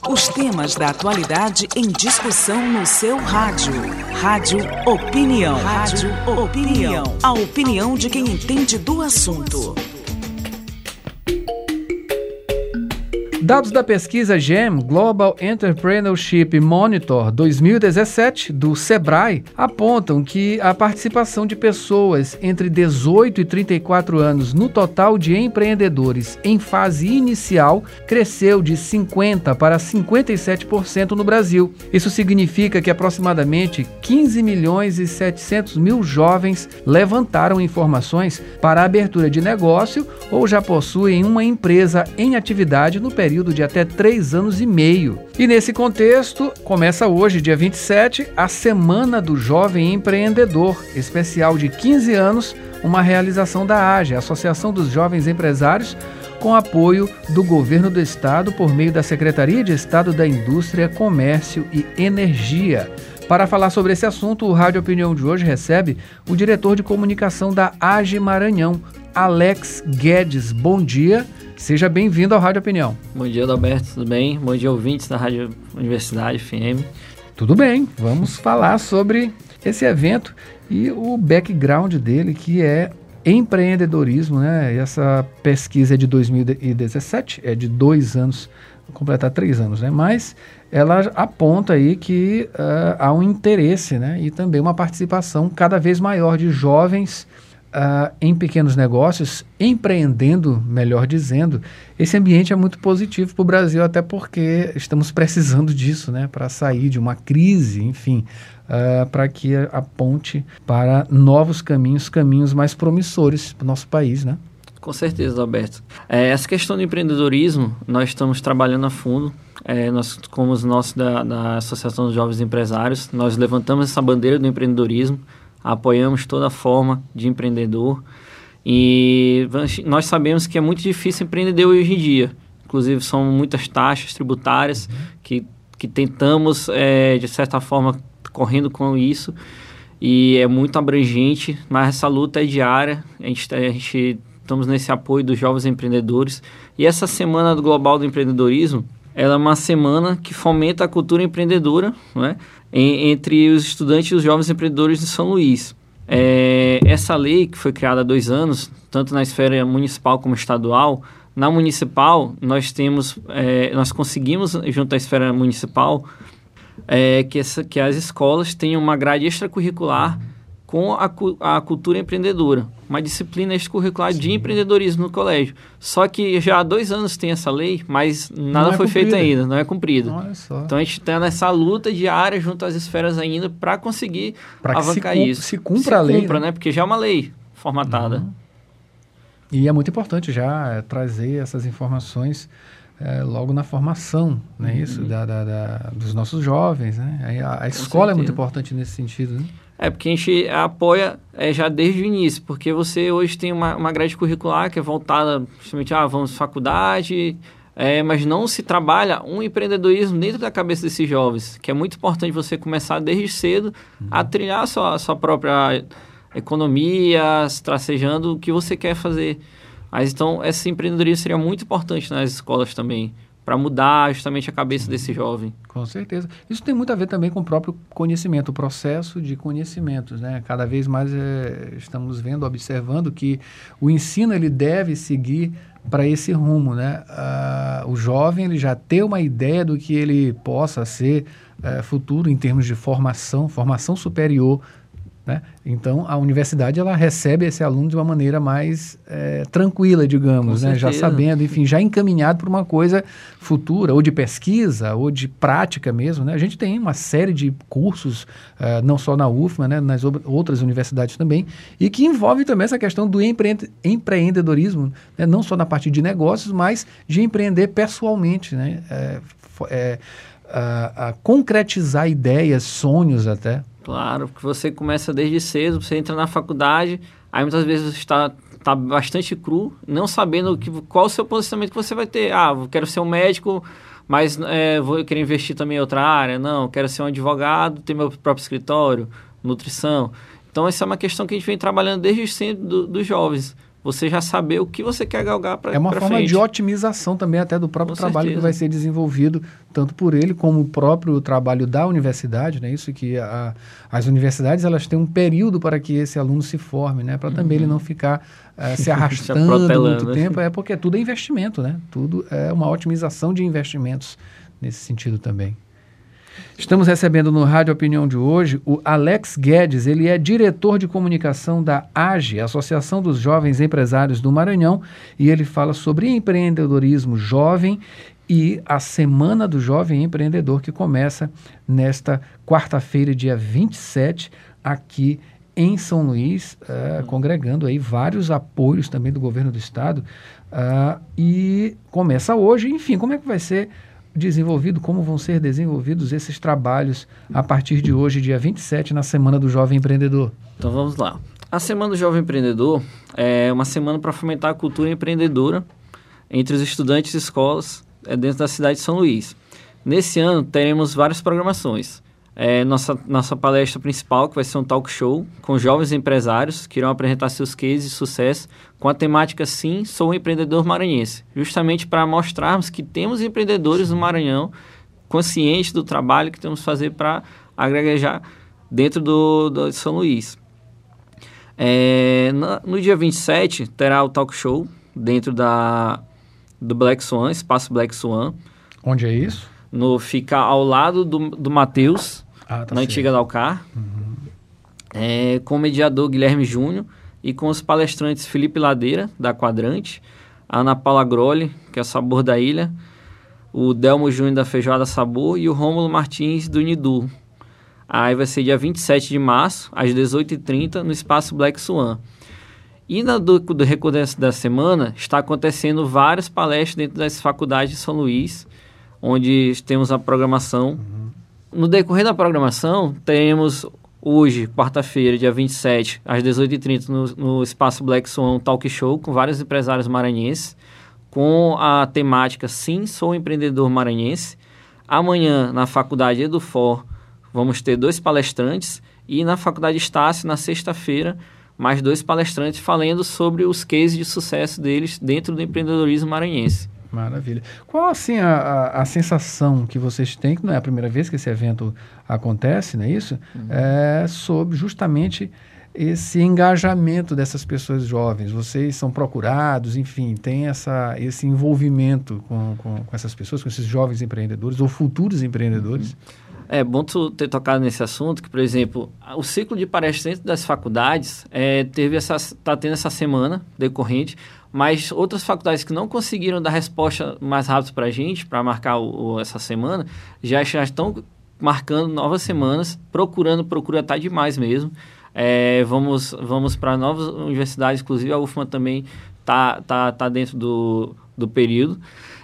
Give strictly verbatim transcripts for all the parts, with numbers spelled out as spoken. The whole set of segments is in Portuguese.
Os temas da atualidade em discussão no seu rádio. Rádio Opinião. Rádio Opinião. A opinião de quem entende do assunto. Dados da pesquisa G E M, Global Entrepreneurship Monitor dois mil e dezessete, do Sebrae, apontam que a participação de pessoas entre dezoito e trinta e quatro anos no total de empreendedores em fase inicial cresceu de cinquenta por cento para cinquenta e sete por cento no Brasil. Isso significa que aproximadamente quinze milhões e setecentos mil jovens levantaram informações para a abertura de negócio ou já possuem uma empresa em atividade no período de até três anos e meio. E nesse contexto, começa hoje, dia vinte e sete, a Semana do Jovem Empreendedor, especial de quinze anos, uma realização da A G E, Associação dos Jovens Empresários, com apoio do Governo do Estado por meio da Secretaria de Estado da Indústria, Comércio e Energia. Para falar sobre esse assunto, o Rádio Opinião de hoje recebe o diretor de comunicação da A G E Maranhão, Alex Guedes. Bom dia. Seja bem-vindo ao Rádio Opinião. Bom dia, Adalberto, tudo bem? Bom dia, ouvintes da Rádio Universidade F M. Tudo bem, vamos falar sobre esse evento e o background dele, que é empreendedorismo, né? Essa pesquisa é de dois mil e dezessete, é de dois anos, vou completar três anos, né? Mas ela aponta aí que uh, há um interesse, né? E também uma participação cada vez maior de jovens Uh, em pequenos negócios, empreendendo, melhor dizendo. Esse ambiente é muito positivo para o Brasil, até porque estamos precisando disso, né, para sair de uma crise, enfim, uh, para que aponte para novos caminhos, caminhos mais promissores para o nosso país, né? Com certeza, Alberto. É, essa questão do empreendedorismo, nós estamos trabalhando a fundo. É, nós, como os nossos da, da Associação dos Jovens Empresários, nós levantamos essa bandeira do empreendedorismo, apoiamos toda forma de empreendedor e nós sabemos que é muito difícil empreender hoje em dia. Inclusive, são muitas taxas tributárias uhum. que, que tentamos, é, de certa forma, correndo com isso, e é muito abrangente, mas essa luta é diária. A gente, a gente estamos nesse apoio dos jovens empreendedores. E essa Semana do Global do Empreendedorismo, ela é uma semana que fomenta a cultura empreendedora, não é? Entre os estudantes e os jovens empreendedores de São Luís. É, essa lei, que foi criada há dois anos, tanto na esfera municipal como estadual, na municipal nós temos, é, nós conseguimos, junto à esfera municipal, é, que, essa, que as escolas tenham uma grade extracurricular com a, a cultura empreendedora, uma disciplina extracurricular Sim. de empreendedorismo no colégio. Só que já há dois anos tem essa lei, mas nada é foi cumprida. feito ainda, não é cumprido. Olha só. Então a gente está nessa luta diária junto às esferas ainda para conseguir pra avançar se isso. Se cumpra se a lei. Cumpra, né? né? Porque já é uma lei formatada. Uhum. E é muito importante já é, trazer essas informações é, logo na formação, né? Uhum. Isso, da, da, da, dos nossos jovens, né? A, a escola é muito importante nesse sentido, né? É, porque a gente apoia é, já desde o início, porque você hoje tem uma, uma grade curricular que é voltada justamente, ah, vamos faculdade, é, mas não se trabalha um empreendedorismo dentro da cabeça desses jovens, que é muito importante você começar desde cedo uhum. a trilhar a sua, a sua própria economia, tracejando o que você quer fazer. Mas então, esse empreendedorismo seria muito importante nas escolas também, para mudar justamente a cabeça Sim. desse jovem. Com certeza. Isso tem muito a ver também com o próprio conhecimento, o processo de conhecimentos, né? Cada vez mais é, estamos vendo, observando que o ensino ele deve seguir para esse rumo, né? Ah, o jovem ele já tem uma ideia do que ele possa ser é, futuro em termos de formação, formação superior, né? Então, a universidade ela recebe esse aluno de uma maneira mais é, tranquila, digamos, né? Já sabendo, enfim, já encaminhado para uma coisa futura, ou de pesquisa, ou de prática mesmo, né? A gente tem uma série de cursos, uh, não só na U F M A, né? Nas outras universidades também, e que envolve também essa questão do empre- empreendedorismo, né? Não só na parte de negócios, mas de empreender pessoalmente, né? É, é, a, a concretizar ideias, sonhos até. Claro, porque você começa desde cedo, você entra na faculdade, aí muitas vezes você está, está bastante cru, não sabendo que, qual o seu posicionamento que você vai ter. Ah, eu quero ser um médico, mas é, vou querer investir também em outra área. Não, quero ser um advogado, ter meu próprio escritório, nutrição. Então, essa é uma questão que a gente vem trabalhando desde sempre do, dos jovens, você já saber o que você quer galgar para frente. É uma forma frente. de otimização também até do próprio Com trabalho certeza. que vai ser desenvolvido, tanto por ele como o próprio trabalho da universidade, né? Isso que a, as universidades elas têm um período para que esse aluno se forme, né? Para também uhum. ele não ficar uh, se arrastando se muito tempo, é porque tudo é investimento, né? Tudo é uma otimização de investimentos nesse sentido também. Estamos recebendo no Rádio Opinião de hoje o Alex Guedes, ele é diretor de comunicação da A G E, Associação dos Jovens Empresários do Maranhão, e ele fala sobre empreendedorismo jovem e a Semana do Jovem Empreendedor, que começa nesta quarta-feira, dia vinte e sete, aqui em São Luís, uh, congregando aí vários apoios também do governo do estado, uh, e começa hoje. Enfim, como é que vai ser desenvolvido, como vão ser desenvolvidos esses trabalhos a partir de hoje, dia vinte e sete, na Semana do Jovem Empreendedor? Então vamos lá. A Semana do Jovem Empreendedor é uma semana para fomentar a cultura empreendedora entre os estudantes e escolas é, dentro da cidade de São Luís. Nesse ano teremos várias programações. É, nossa, nossa palestra principal, que vai ser um talk show com jovens empresários que irão apresentar seus cases de sucesso com a temática Sim, Sou um Empreendedor Maranhense, justamente para mostrarmos que temos empreendedores no Maranhão conscientes do trabalho que temos que fazer para agregar dentro do, do São Luís. É, no, no dia vinte e sete terá o talk show dentro da, do Black Swan, Espaço Black Swan. Onde é isso? No, fica ao lado do, do Mateus, ah, tá na certo. Antiga Dalcar, uhum. é, com o mediador Guilherme Júnior e com os palestrantes Felipe Ladeira, da Quadrante, a Ana Paula Grolli, que é o Sabor da Ilha, o Delmo Júnior da Feijoada Sabor e o Rômulo Martins do Nidu. Aí vai ser dia vinte e sete de março, às dezoito e trinta, no Espaço Black Swan. E na do, do recordo da semana, está acontecendo várias palestras dentro das faculdades de São Luís, onde temos a programação. Uhum. No decorrer da programação, teremos hoje, quarta-feira, dia vinte e sete, às dezoito e trinta, no, no Espaço Black Swan, um talk show com vários empresários maranhenses, com a temática Sim, Sou um Empreendedor Maranhense. Amanhã, na Faculdade Edufor, vamos ter dois palestrantes, e na Faculdade Estácio, na sexta-feira, mais dois palestrantes falando sobre os cases de sucesso deles dentro do empreendedorismo maranhense. Maravilha. Qual, assim, a, a, a sensação que vocês têm, que não é a primeira vez que esse evento acontece, não é isso? Uhum. É sobre justamente esse engajamento dessas pessoas jovens. Vocês são procurados, enfim, tem essa, esse envolvimento com, com, com essas pessoas, com esses jovens empreendedores ou futuros empreendedores? Uhum. É bom tu ter tocado nesse assunto, que, por exemplo, o ciclo de palestras dentro das faculdades é, teve essa, tá tendo essa semana decorrente, mas outras faculdades que não conseguiram dar resposta mais rápido para a gente, para marcar o, o, essa semana, já, já estão marcando novas semanas, procurando, procura tá demais mesmo. É, vamos vamos para novas universidades, inclusive a U F M A também tá, tá, tá dentro do, do período.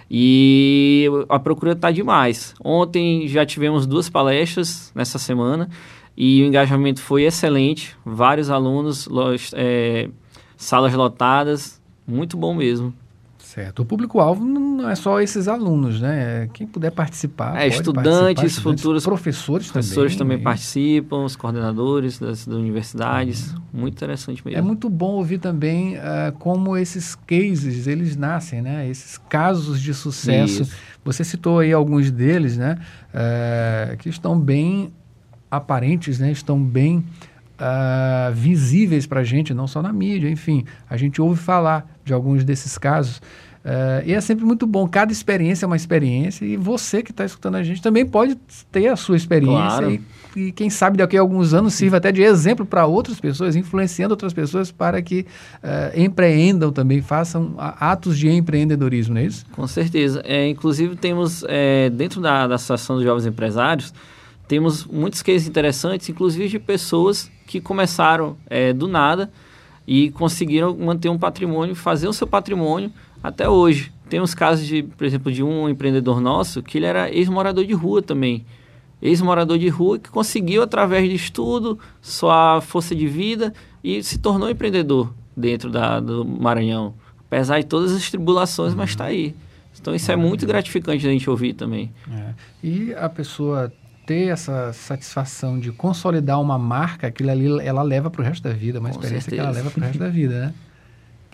E a procura está demais. Ontem já tivemos duas palestras nessa semana e o engajamento foi excelente. Vários alunos, é, salas lotadas, muito bom mesmo. Certo. O público-alvo não é só esses alunos, né? Quem puder participar, é, pode estudantes, participar, estudantes, futuros professores, professores também, também participam, os coordenadores das, das universidades. Uhum. Muito interessante mesmo. É muito bom ouvir também uh, como esses cases, eles nascem, né? Esses casos de sucesso. Isso. Você citou aí alguns deles, né? Uh, que estão bem aparentes, né? Estão bem uh, visíveis para a gente, não só na mídia, enfim. A gente ouve falar de alguns desses casos. Uh, e é sempre muito bom, cada experiência é uma experiência e você que está escutando a gente também pode ter a sua experiência. Claro. e, e quem sabe daqui a alguns anos sirva até de exemplo para outras pessoas, influenciando outras pessoas para que uh, empreendam também, façam atos de empreendedorismo, não é isso? Com certeza. É, inclusive temos, é, dentro da, da Associação dos Jovens Empresários, temos muitos cases interessantes, inclusive de pessoas que começaram é, do nada e conseguiram manter um patrimônio, fazer o seu patrimônio até hoje. Temos casos, de, por exemplo, de um empreendedor nosso que ele era ex-morador de rua também. Ex-morador de rua que conseguiu, através de estudo, sua força de vida e se tornou empreendedor dentro da, do Maranhão. Apesar de todas as tribulações, uhum. mas está aí. Então isso é muito gratificante a gente ouvir também. É. E a pessoa ter essa satisfação de consolidar uma marca, aquilo ali ela leva para o resto da vida, uma Com experiência certeza. que ela leva para o resto da vida, né?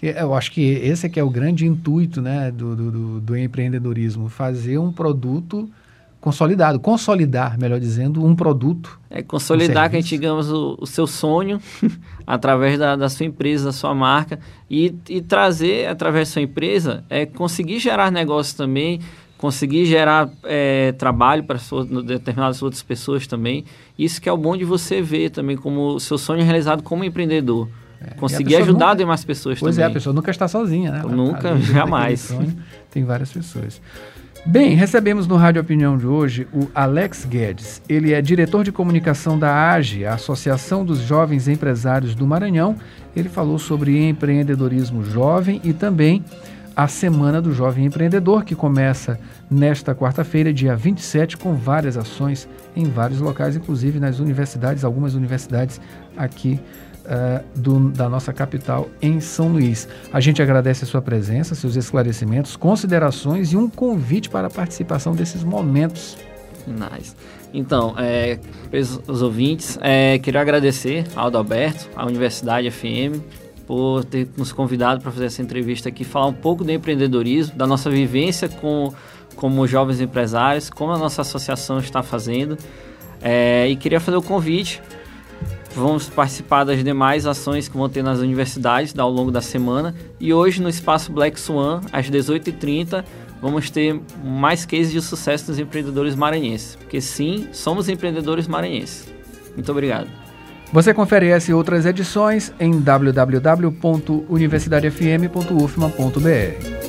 Eu acho que esse é que é o grande intuito, né, do, do, do, do empreendedorismo, fazer um produto consolidado, consolidar, melhor dizendo, um produto. É consolidar, um que a gente, digamos, o, o seu sonho através da, da sua empresa, da sua marca, e, e trazer, através da sua empresa, é conseguir gerar negócios também, conseguir gerar é, trabalho para determinadas outras pessoas também. Isso que é o bom de você ver também como o seu sonho realizado como empreendedor. É, conseguir ajudar nunca, demais pessoas pois também. Pois é, a pessoa nunca está sozinha, né? Nunca, Ela, jamais. Sonho, tem várias pessoas. Bem, recebemos no Rádio Opinião de hoje o Alex Guedes. Ele é diretor de comunicação da A G E, a Associação dos Jovens Empresários do Maranhão. Ele falou sobre empreendedorismo jovem e também a Semana do Jovem Empreendedor, que começa nesta quarta-feira, dia vinte e sete, com várias ações em vários locais, inclusive nas universidades, algumas universidades aqui Uh, do, da nossa capital em São Luís. A gente agradece a sua presença, seus esclarecimentos, considerações e um convite para a participação desses momentos. Nice. Então, é, os ouvintes, é, queria agradecer ao Adalberto, à Universidade F M, por ter nos convidado para fazer essa entrevista aqui, falar um pouco do empreendedorismo, da nossa vivência com, como jovens empresários, como a nossa associação está fazendo. É, e queria fazer o convite. Vamos participar das demais ações que vão ter nas universidades ao longo da semana. E hoje, no Espaço Black Swan, às dezoito e trinta, vamos ter mais cases de sucesso dos empreendedores maranhenses. Porque sim, somos empreendedores maranhenses. Muito obrigado. Você confere essa e outras edições em w w w ponto universidade f m ponto u f m a ponto b r.